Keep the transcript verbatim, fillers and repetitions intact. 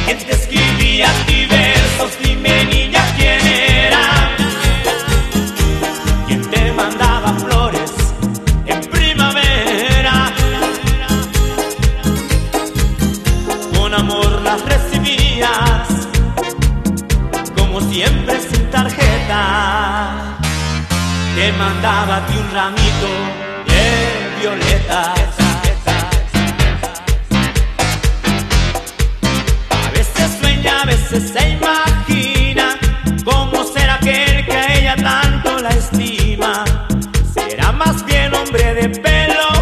¿Quién te escribía a ti versos? Dime, niña, ¿quién era? ¿Quién te mandaba flores en primavera? Con amor las recibías, como siempre sin tarjeta. Te mandaba a ti un ramito de violetas. A veces sueña, a veces se imagina cómo será aquel que a ella tanto la estima. Será más bien hombre de pelo